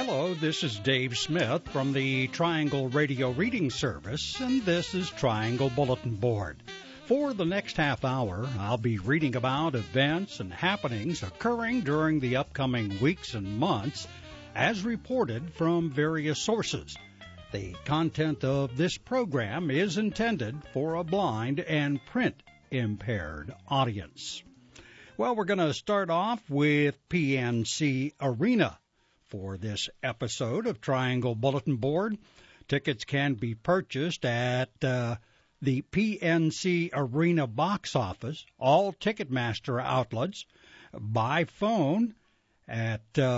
Hello, this is Dave Smith from the Triangle Radio Reading Service, and this is Triangle Bulletin Board. For the next half hour, I'll be reading about events and happenings occurring during the upcoming weeks and months, as reported from various sources. The content of this program is intended for a blind and print-impaired audience. Well, we're going to start off with PNC Arena. For this episode of Triangle Bulletin Board, tickets can be purchased at the PNC Arena box office, all Ticketmaster outlets, by phone at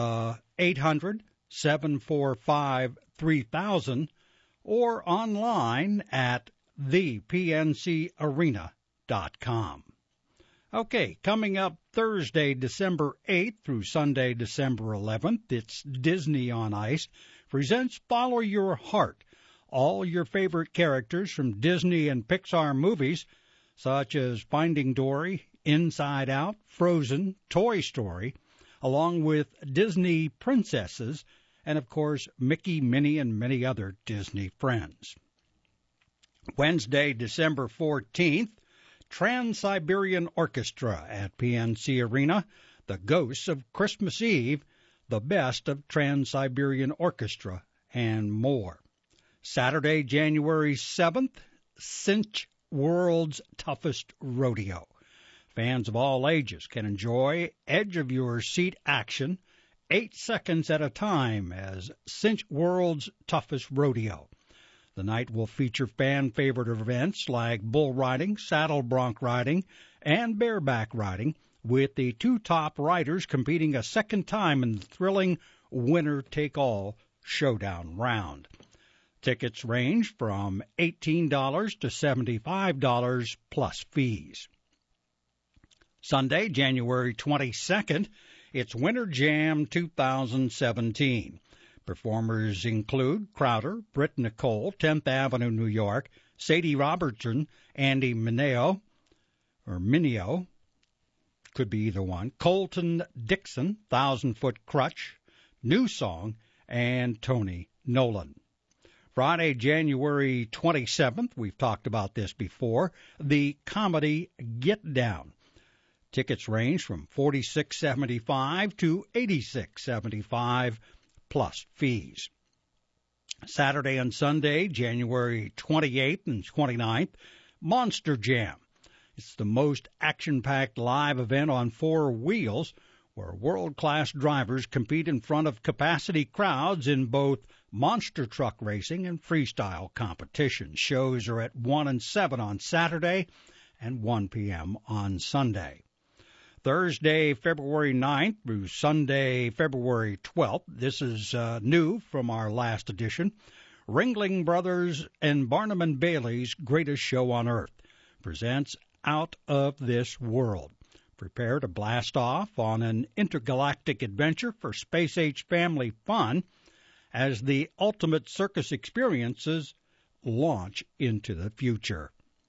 800-745-3000 or online at thepncarena.com. Okay, coming up Thursday, December 8th through Sunday, December 11th, it's Disney on Ice presents Follow Your Heart. All your favorite characters from Disney and Pixar movies, such as Finding Dory, Inside Out, Frozen, Toy Story, along with Disney princesses, and of course, Mickey, Minnie, and many other Disney friends. Wednesday, December 14th, Trans-Siberian Orchestra at PNC Arena, The Ghosts of Christmas Eve, The Best of Trans-Siberian Orchestra, and more. Saturday, January 7th, Cinch World's Toughest Rodeo. Fans of all ages can enjoy edge-of-your-seat action 8 seconds at a time as Cinch World's Toughest Rodeo. The night will feature fan-favorite events like bull riding, saddle bronc riding, and bareback riding, with the two top riders competing a second time in the thrilling winner-take-all showdown round. Tickets range from $18 to $75 plus fees. Sunday, January 22nd, it's Winter Jam 2017. Performers include Crowder, Britt Nicole, 10th Avenue, New York, Sadie Robertson, Andy Mineo, could be either one, Colton Dixon, 1,000-Foot Crutch, New Song, and Tony Nolan. Friday, January 27th, we've talked about this before, the comedy Get Down. Tickets range from $46.75 to $86.75. plus fees. Saturday and Sunday, January 28th and 29th, Monster Jam. It's the most action-packed live event on four wheels where world-class drivers compete in front of capacity crowds in both monster truck racing and freestyle competition. Shows are at 1 and 7 on Saturday and 1 p.m. on Sunday. Thursday, February 9th through Sunday, February 12th. This is new from our last edition. Ringling Brothers and Barnum & Bailey's Greatest Show on Earth presents Out of This World. Prepare to blast off on an intergalactic adventure for space-age family fun as the ultimate circus experiences launch into the future.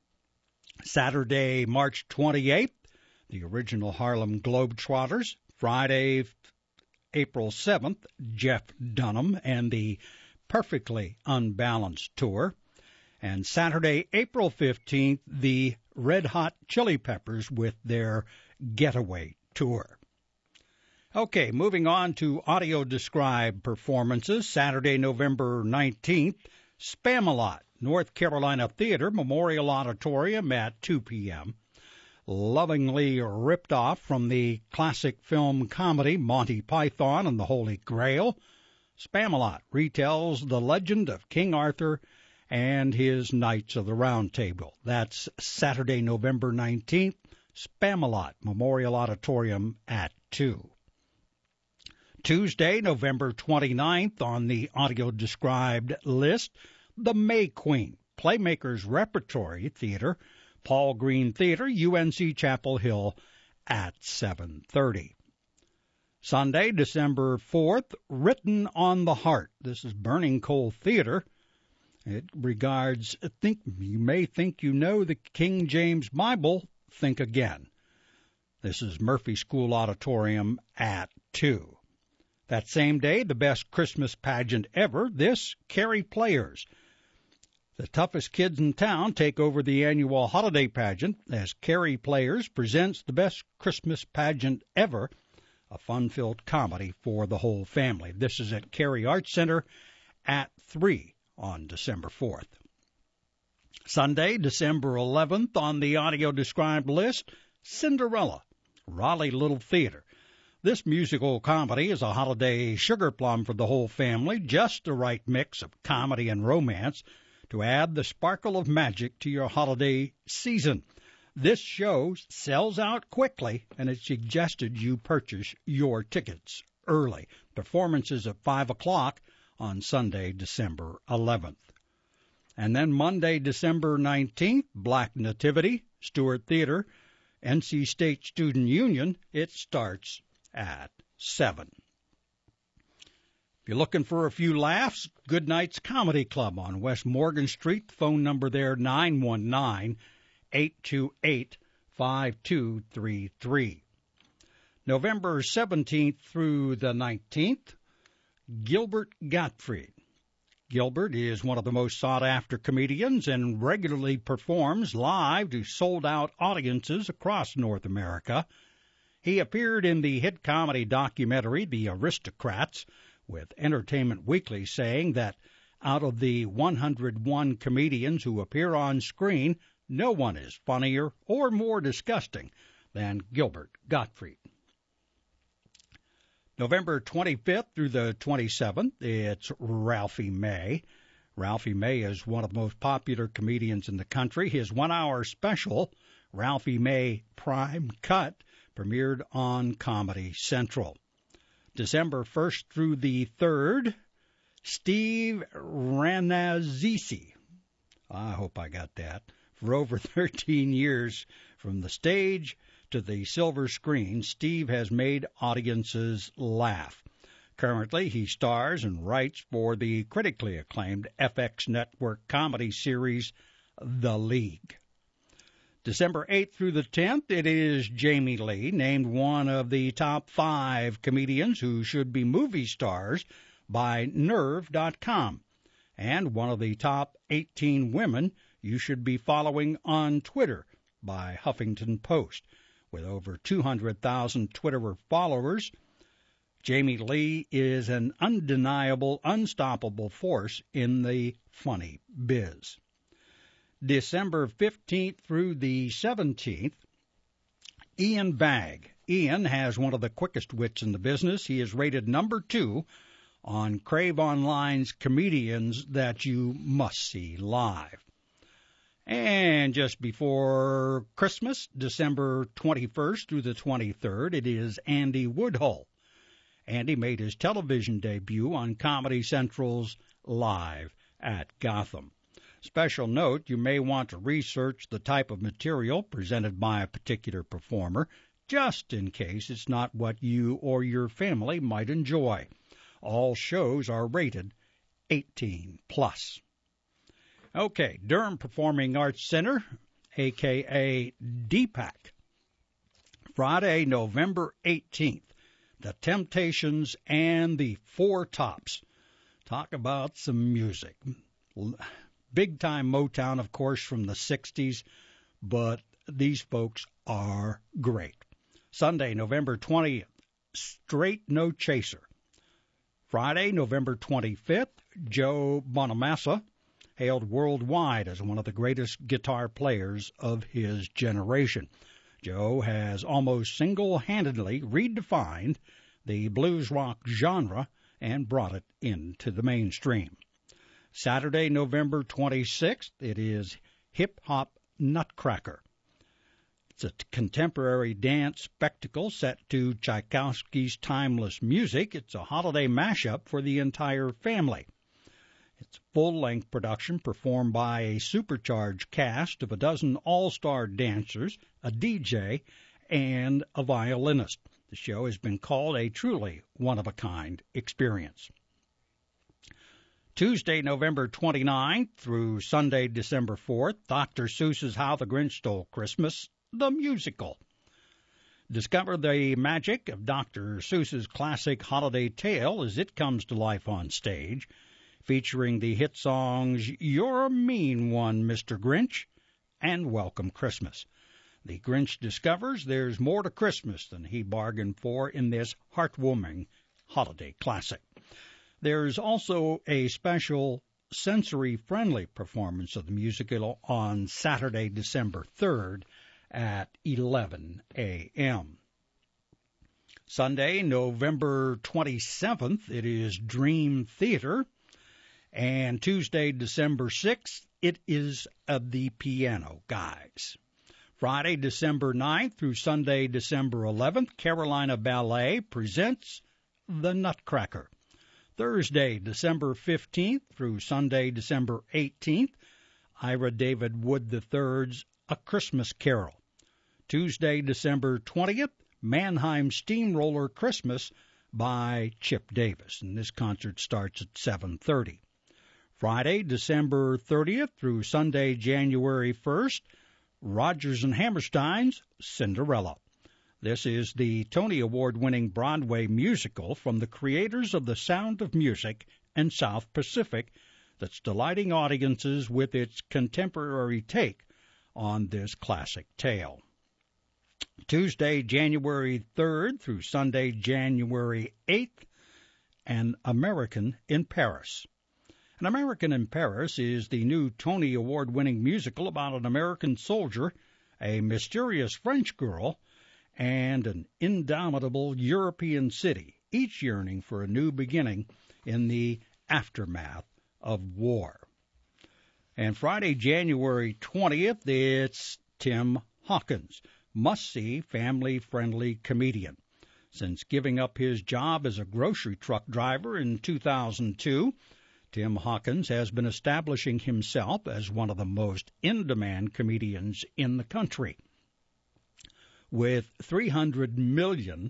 Saturday, March 28th, the original Harlem Globetrotters. Friday, April 7th, Jeff Dunham and the Perfectly Unbalanced Tour. And Saturday, April 15th, the Red Hot Chili Peppers with their Getaway Tour. Okay, moving on to audio-described performances. Saturday, November 19th, Spamalot, North Carolina Theater, Memorial Auditorium at 2 p.m., lovingly ripped off from the classic film comedy Monty Python and the Holy Grail. Spamalot retells the legend of King Arthur and his Knights of the Round Table. That's Saturday, November 19th, Spamalot, Memorial Auditorium at 2. Tuesday, November 29th, on the audio-described list, The May Queen, Playmakers Repertory Theater, Paul Green Theater, UNC Chapel Hill at 7:30. Sunday, December 4th, Written on the Heart. This is Burning Coal Theater. It regards, you may think you know the King James Bible, think again. This is Murphy School Auditorium at 2. That same day, the best Christmas pageant ever, this Carey Players. The toughest kids in town take over the annual holiday pageant as Carey Players presents the best Christmas pageant ever, a fun-filled comedy for the whole family. This is at Carey Arts Center at 3 on December 4th. Sunday, December 11th, on the audio-described list, Cinderella, Raleigh Little Theater. This musical comedy is a holiday sugar plum for the whole family, just the right mix of comedy and romance to add the sparkle of magic to your holiday season. This show sells out quickly, and it's suggested you purchase your tickets early. Performances at 5 o'clock on Sunday, December 11th. And then Monday, December 19th, Black Nativity, Stewart Theater, NC State Student Union. It starts at 7. If you're looking for a few laughs, Good Night's Comedy Club on West Morgan Street. The phone number there, 919-828-5233. November 17th through the 19th, Gilbert Gottfried. Gilbert is one of the most sought-after comedians and regularly performs live to sold-out audiences across North America. He appeared in the hit comedy documentary The Aristocrats, with Entertainment Weekly saying that out of the 101 comedians who appear on screen, no one is funnier or more disgusting than Gilbert Gottfried. November 25th through the 27th, it's Ralphie May. Ralphie May is one of the most popular comedians in the country. His one-hour special, Ralphie May Prime Cut, premiered on Comedy Central. December 1st through the 3rd, Steve Ranazzisi. I hope I got that. For over 13 years, from the stage to the silver screen, Steve has made audiences laugh. Currently, he stars and writes for the critically acclaimed FX Network comedy series, The League. December 8th through the 10th, it is Jamie Lee, named one of the top 5 comedians who should be movie stars by Nerve.com, and one of the top 18 women you should be following on Twitter by Huffington Post. With over 200,000 Twitter followers, Jamie Lee is an undeniable, unstoppable force in the funny biz. December 15th through the 17th, Ian Bagg. Ian has one of the quickest wits in the business. He is rated number 2 on Crave Online's comedians that you must see live. And just before Christmas, December 21st through the 23rd, it is Andy Woodhull. Andy made his television debut on Comedy Central's Live at Gotham. Special note, you may want to research the type of material presented by a particular performer, just in case it's not what you or your family might enjoy. All shows are rated 18+. Okay, Durham Performing Arts Center, a.k.a. DPAC. Friday, November 18th, The Temptations and the Four Tops. Talk about some music. Big-time Motown, of course, from the 60s, but these folks are great. Sunday, November 20th, Straight No Chaser. Friday, November 25th, Joe Bonamassa, hailed worldwide as one of the greatest guitar players of his generation. Joe has almost single-handedly redefined the blues rock genre and brought it into the mainstream. Saturday, November 26th, it is Hip Hop Nutcracker. It's a contemporary dance spectacle set to Tchaikovsky's timeless music. It's a holiday mashup for the entire family. It's a full-length production performed by a supercharged cast of a dozen all-star dancers, a DJ, and a violinist. The show has been called a truly one-of-a-kind experience. Tuesday, November 29th through Sunday, December 4th, Dr. Seuss's How the Grinch Stole Christmas, the musical. Discover the magic of Dr. Seuss's classic holiday tale as it comes to life on stage, featuring the hit songs You're a Mean One, Mr. Grinch, and Welcome Christmas. The Grinch discovers there's more to Christmas than he bargained for in this heartwarming holiday classic. There's also a special sensory-friendly performance of the musical on Saturday, December 3rd at 11 a.m. Sunday, November 27th, it is Dream Theater. And Tuesday, December 6th, it is the Piano Guys. Friday, December 9th through Sunday, December 11th, Carolina Ballet presents The Nutcracker. Thursday, December 15th through Sunday, December 18th, Ira David Wood III's A Christmas Carol. Tuesday, December 20th, Mannheim Steamroller Christmas by Chip Davis, and this concert starts at 7:30. Friday, December 30th through Sunday, January 1st, Rodgers and Hammerstein's Cinderella. This is the Tony Award-winning Broadway musical from the creators of The Sound of Music and South Pacific that's delighting audiences with its contemporary take on this classic tale. Tuesday, January 3rd through Sunday, January 8th, An American in Paris. An American in Paris is the new Tony Award-winning musical about an American soldier, a mysterious French girl, and an indomitable European city, each yearning for a new beginning in the aftermath of war. And Friday, January 20th, it's Tim Hawkins, must-see family-friendly comedian. Since giving up his job as a grocery truck driver in 2002, Tim Hawkins has been establishing himself as one of the most in-demand comedians in the country. With 300 million,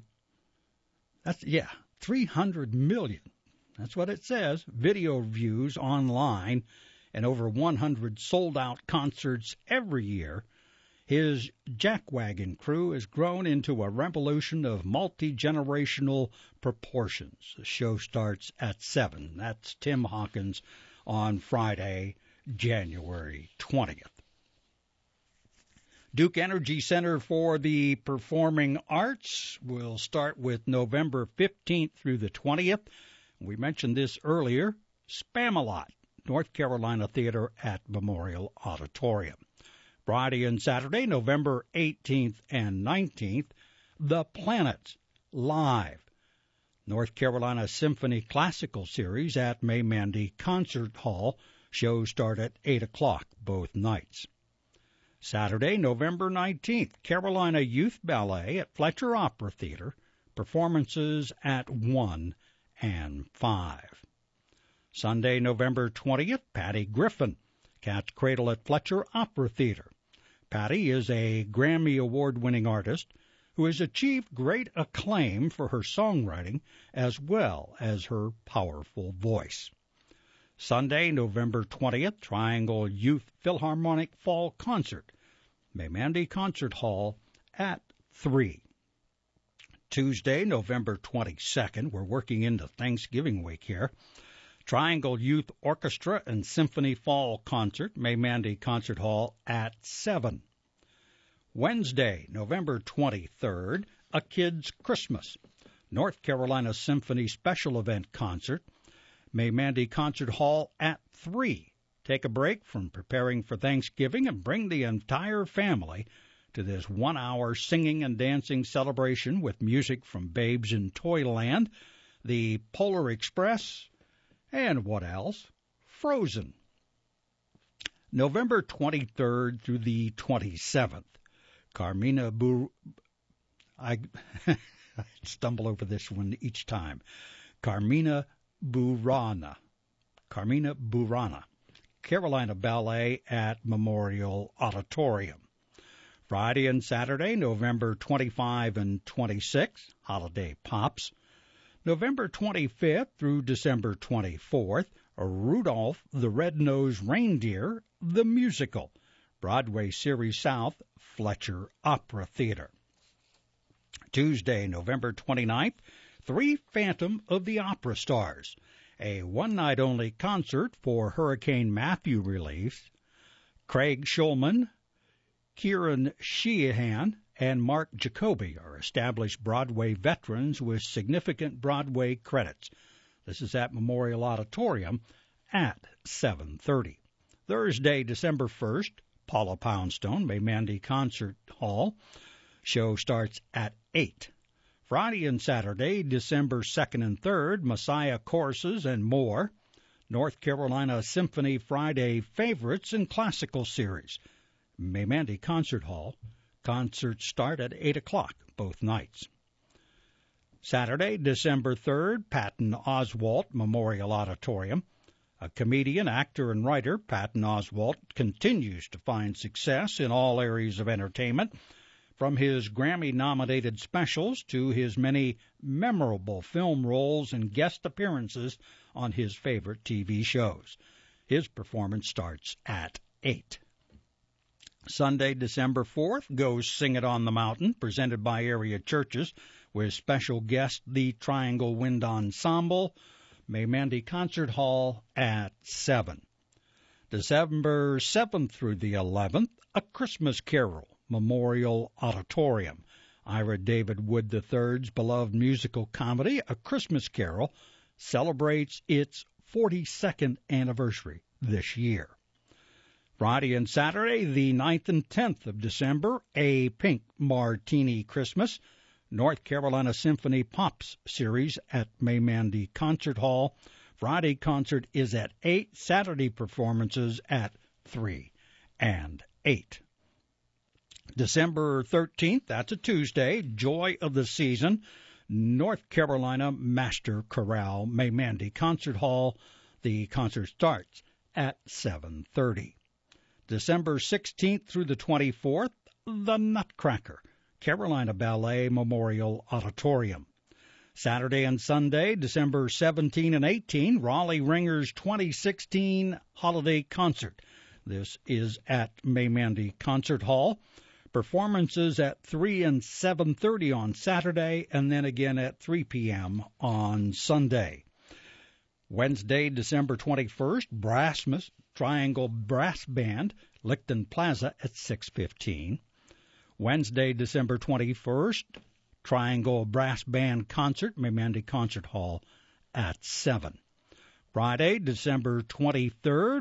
300 million, that's what it says, video views online and over 100 sold-out concerts every year, his jackwagon crew has grown into a revolution of multi-generational proportions. The show starts at 7. That's Tim Hawkins on Friday, January 20th. Duke Energy Center for the Performing Arts will start with November 15th through the 20th. We mentioned this earlier, Spamalot, North Carolina Theater at Memorial Auditorium. Friday and Saturday, November 18th and 19th, The Planets Live, North Carolina Symphony Classical Series at May Mandy Concert Hall. Shows start at 8 o'clock both nights. Saturday, November 19th, Carolina Youth Ballet at Fletcher Opera Theater, performances at 1 and 5. Sunday, November 20th, Patty Griffin, Cat's Cradle at Fletcher Opera Theater. Patty is a Grammy Award-winning artist who has achieved great acclaim for her songwriting as well as her powerful voice. Sunday, November 20th, Triangle Youth Philharmonic Fall Concert, May Mandy Concert Hall at 3. Tuesday, November 22nd, we're working into Thanksgiving week here, Triangle Youth Orchestra and Symphony Fall Concert, May Mandy Concert Hall at 7. Wednesday, November 23rd, A Kid's Christmas, North Carolina Symphony Special Event Concert, May Mandy Concert Hall at 3. Take a break from preparing for Thanksgiving and bring the entire family to this 1-hour singing and dancing celebration with music from Babes in Toyland, the Polar Express, and what else? Frozen. November 23rd through the 27th, Carmina I stumble over this one each time. Carmina Burana, Carolina Ballet at Memorial Auditorium. Friday and Saturday, November 25 and 26, Holiday Pops. November 25th through December 24th, Rudolph the Red-Nosed Reindeer, the Musical, Broadway Series South, Fletcher Opera Theater. Tuesday, November 29th, 3 Phantom of the Opera stars. A one-night-only concert for Hurricane Matthew relief. Craig Shulman, Kieran Sheehan, and Mark Jacoby are established Broadway veterans with significant Broadway credits. This is at Memorial Auditorium at 7:30. Thursday, December 1st, Paula Poundstone, May Mandy Concert Hall. Show starts at 8. Friday and Saturday, December 2nd and 3rd, Messiah Choruses and more. North Carolina Symphony Friday Favorites and Classical Series. May Mandy Concert Hall. Concerts start at 8 o'clock both nights. Saturday, December 3rd, Patton Oswalt Memorial Auditorium. A comedian, actor, and writer, Patton Oswalt continues to find success in all areas of entertainment, from his Grammy-nominated specials to his many memorable film roles and guest appearances on his favorite TV shows. His performance starts at 8. Sunday, December 4th, goes Sing It on the Mountain, presented by area churches, with special guest the Triangle Wind Ensemble, May Mandy Concert Hall at 7. December 7th through the 11th, A Christmas Carol, Memorial Auditorium. Ira David Wood III's beloved musical comedy, A Christmas Carol, celebrates its 42nd anniversary this year. Friday and Saturday, the 9th and 10th of December, A Pink Martini Christmas, North Carolina Symphony Pops series at May Mandy Concert Hall. Friday concert is at 8, Saturday performances at 3 and 8. December 13th, that's a Tuesday, Joy of the Season, North Carolina Master Chorale, May Mandy Concert Hall. The concert starts at 7:30. December 16th through the 24th, The Nutcracker, Carolina Ballet Memorial Auditorium. Saturday and Sunday, December 17 and 18, Raleigh Ringers 2016 Holiday Concert. This is at May Mandy Concert Hall. Performances at 3 and 7:30 on Saturday, and then again at 3 p.m. on Sunday. Wednesday, December 21st, Brasmus Triangle Brass Band, Licton Plaza at 6:15. Wednesday, December 21st, Triangle Brass Band Concert, May Mandy Concert Hall at 7. Friday, December 23rd,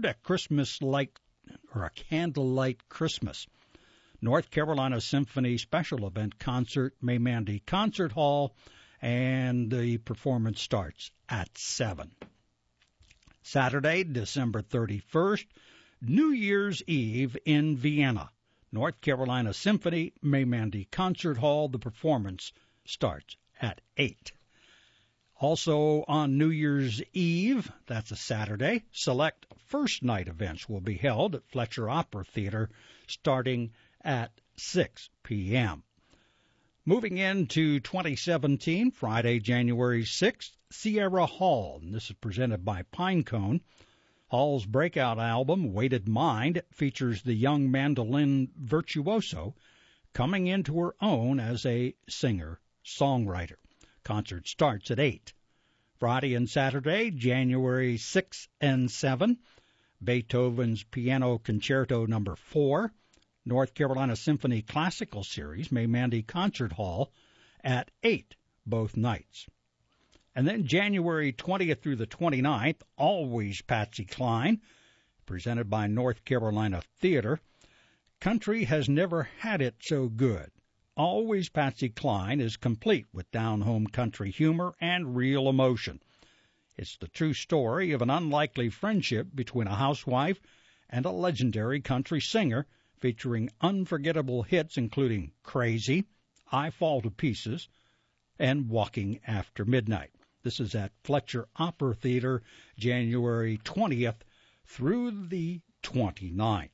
a Candlelight Christmas, North Carolina Symphony Special Event Concert, May Mandy Concert Hall, and the performance starts at 7. Saturday, December 31st, New Year's Eve in Vienna, North Carolina Symphony, May Mandy Concert Hall. The performance starts at 8. Also on New Year's Eve, that's a Saturday, select first night events will be held at Fletcher Opera Theater starting at 6 p.m. Moving into 2017, Friday, January 6th, Sierra Hall, and this is presented by Pinecone. Hall's breakout album, Weighted Mind, features the young mandolin virtuoso coming into her own as a singer-songwriter. Concert starts at 8. Friday and Saturday, January 6 and 7, Beethoven's Piano Concerto No. 4, North Carolina Symphony Classical Series, May Mandy Concert Hall at 8 both nights. And then January 20th through the 29th, always Patsy Cline, presented by North Carolina Theater. Country has never had it so good. Always Patsy Cline is complete with down-home country humor and real emotion. It's the true story of an unlikely friendship between a housewife and a legendary country singer, featuring unforgettable hits including Crazy, I Fall to Pieces, and Walking After Midnight. This is at Fletcher Opera Theater, January 20th through the 29th.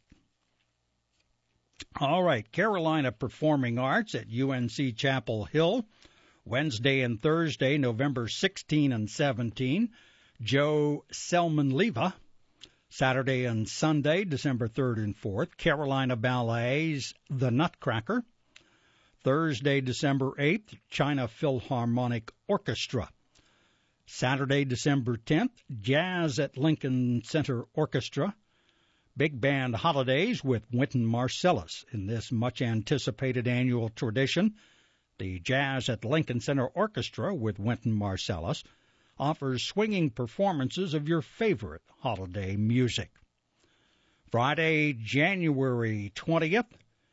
All right, Carolina Performing Arts at UNC Chapel Hill, Wednesday and Thursday, November 16 and 17, Joe Selman-Leva. Saturday and Sunday, December 3rd and 4th, Carolina Ballet's The Nutcracker. Thursday, December 8th, China Philharmonic Orchestra. Saturday, December 10th, Jazz at Lincoln Center Orchestra. Big band holidays with Wynton Marsalis. In this much-anticipated annual tradition, the Jazz at Lincoln Center Orchestra with Wynton Marsalis offers swinging performances of your favorite holiday music. Friday, January 20th,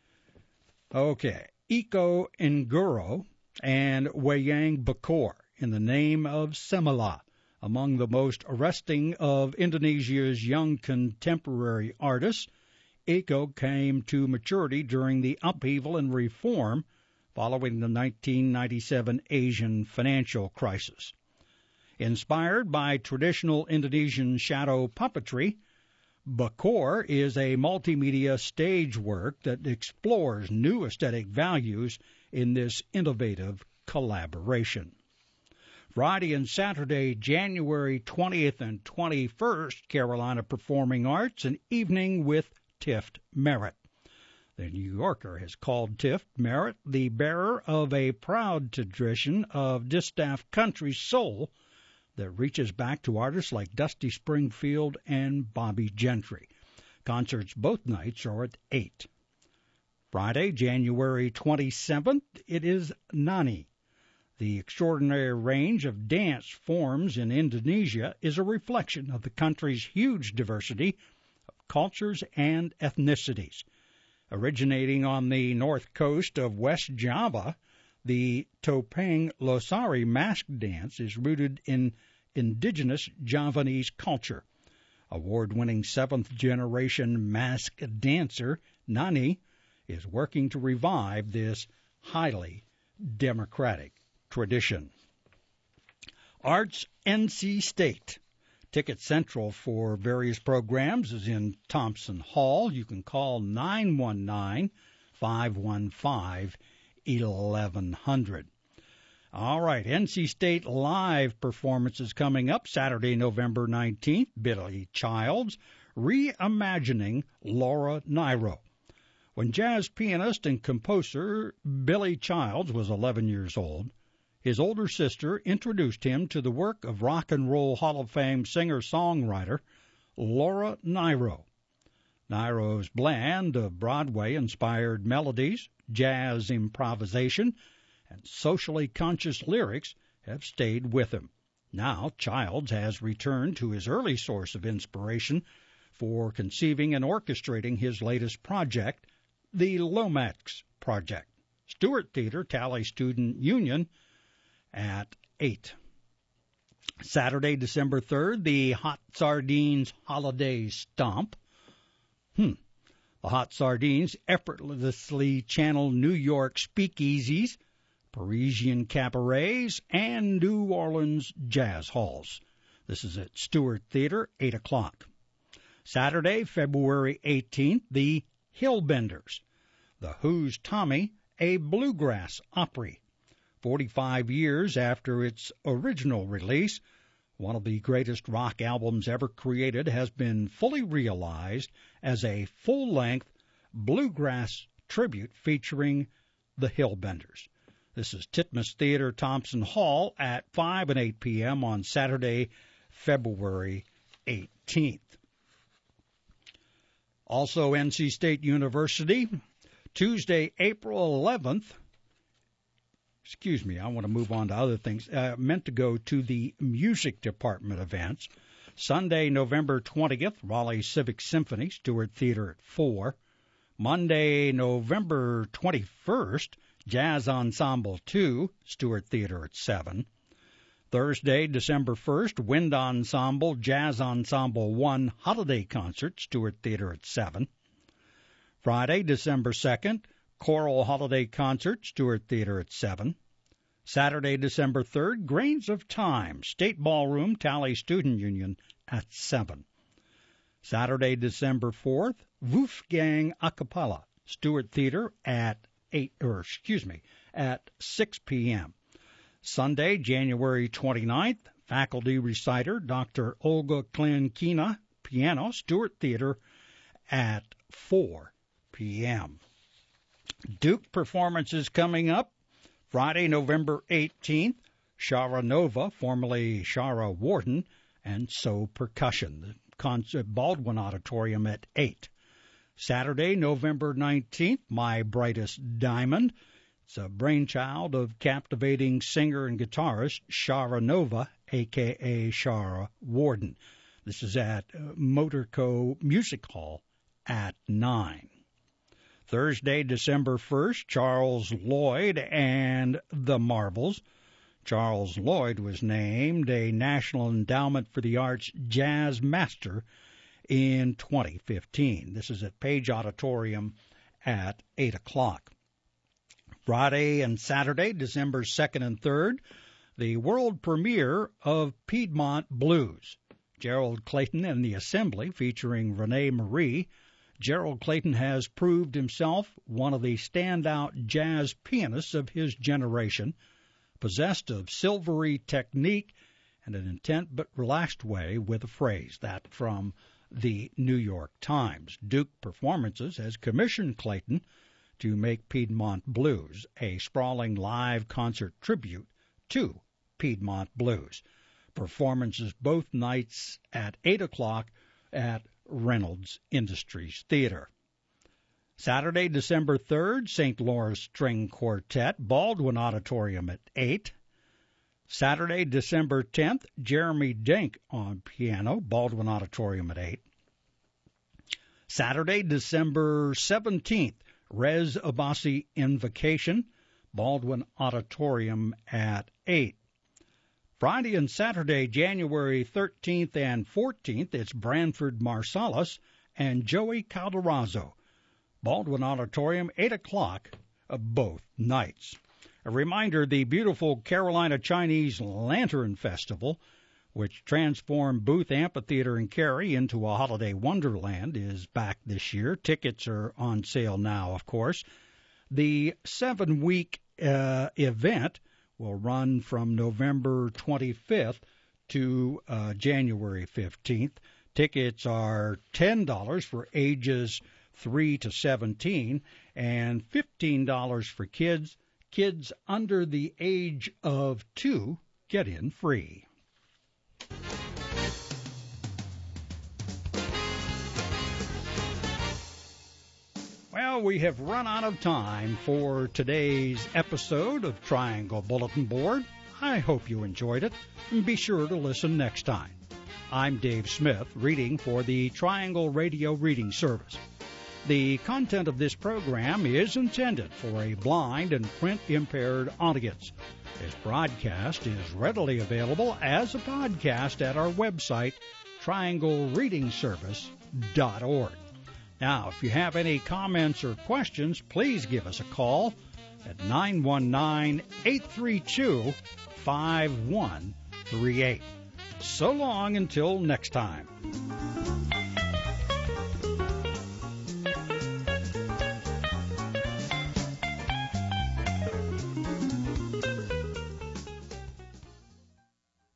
Iko Nguro and Wayang Bakor in the Name of Semela, among the most arresting of Indonesia's young contemporary artists. Iko came to maturity during the upheaval and reform following the 1997 Asian financial crisis. Inspired by traditional Indonesian shadow puppetry, Bakor is a multimedia stage work that explores new aesthetic values in this innovative collaboration. Friday and Saturday, January 20th and 21st, Carolina Performing Arts, an evening with Tift Merritt. The New Yorker has called Tift Merritt the bearer of a proud tradition of distaff country soul that reaches back to artists like Dusty Springfield and Bobby Gentry. Concerts both nights are at 8. Friday, January 27th, it is Nani. The extraordinary range of dance forms in Indonesia is a reflection of the country's huge diversity of cultures and ethnicities. Originating on the north coast of West Java, the Topeng Losari mask dance is rooted in indigenous Javanese culture. Award-winning seventh-generation mask dancer Nani is working to revive this highly democratic tradition. Arts NC State. Ticket Central for various programs is in Thompson Hall. You can call 919-515-1100. All right, NC State live performances coming up Saturday, November 19th. Billy Childs, reimagining Laura Nyro. When jazz pianist and composer Billy Childs was 11 years old, his older sister introduced him to the work of Rock and Roll Hall of Fame singer-songwriter Laura Nyro. Nyro's blend of Broadway-inspired melodies, jazz improvisation, and socially conscious lyrics have stayed with him. Now, Childs has returned to his early source of inspiration for conceiving and orchestrating his latest project, the Lomax Project. Stewart Theater, Tally Student Union, at 8. Saturday, December 3rd, the Hot Sardines Holiday Stomp. The Hot Sardines effortlessly channel New York speakeasies, Parisian cabarets, and New Orleans jazz halls. This is at Stewart Theater, 8 o'clock. Saturday, February 18th, the Hillbenders. The Who's Tommy, a bluegrass Opry. 45 years after its original release, one of the greatest rock albums ever created has been fully realized as a full-length bluegrass tribute featuring the Hillbenders. This is Titmus Theater, Thompson Hall at 5 and 8 p.m. on Saturday, February 18th. Also, NC State University, Tuesday, April 11th. I want to move on to other things. Meant to go to the music department events. Sunday, November 20th, Raleigh Civic Symphony, Stewart Theater at 4. Monday, November 21st, Jazz Ensemble 2, Stewart Theater at 7. Thursday, December 1st, Wind Ensemble, Jazz Ensemble 1 Holiday Concert, Stewart Theater at 7. Friday, December 2nd, Choral Holiday Concert, Stewart Theater at 7. Saturday, December 3rd, Grains of Time, State Ballroom, Tally Student Union at 7. Saturday, December 4th, Wolfgang a cappella, Stewart Theater at 6 p.m. Sunday, January 29th, faculty reciter Dr. Olga Klenkina, piano, Stewart Theater at 4 p.m. Duke performances coming up. Friday, November 18th, Shara Nova, formerly Shara Warden, and So Percussion. The concert Baldwin Auditorium at 8. Saturday, November 19th, My Brightest Diamond. It's a brainchild of captivating singer and guitarist Shara Nova, a.k.a. Shara Warden. This is at Motorco Music Hall at 9. Thursday, December 1st, Charles Lloyd and the Marbles. Charles Lloyd was named a National Endowment for the Arts Jazz Master in 2015. This is at Page Auditorium at 8 o'clock. Friday and Saturday, December 2nd and 3rd, the world premiere of Piedmont Blues. Gerald Clayton and the Assembly, featuring Renee Marie. Gerald Clayton has proved himself one of the standout jazz pianists of his generation, possessed of silvery technique and an intent but relaxed way with a phrase. That from the New York Times. Duke Performances has commissioned Clayton to make Piedmont Blues a sprawling live concert tribute to Piedmont Blues. Performances both nights at 8 o'clock at Reynolds Industries Theater. Saturday, December 3rd, St. Lawrence String Quartet, Baldwin Auditorium at 8. Saturday, December 10th, Jeremy Dink on piano, Baldwin Auditorium at 8. Saturday, December 17th, Rez Abbasi Invocation, Baldwin Auditorium at 8. Friday and Saturday, January 13th and 14th, it's Branford Marsalis and Joey Calderazzo. Baldwin Auditorium, 8 o'clock, both nights. A reminder, the beautiful Carolina Chinese Lantern Festival, which transformed Booth Amphitheater in Cary into a holiday wonderland, is back this year. Tickets are on sale now, of course. The 7-week event will run from November 25th to January 15th. Tickets are $10 for ages 3 to 17 and $15 for kids. Kids under the age of 2 get in free. Well, we have run out of time for today's episode of Triangle Bulletin Board. I hope you enjoyed it, and be sure to listen next time. I'm Dave Smith, reading for the Triangle Radio Reading Service. The content of this program is intended for a blind and print-impaired audience. This broadcast is readily available as a podcast at our website, trianglereadingservice.org. Now, if you have any comments or questions, please give us a call at 919-832-5138. So long until next time.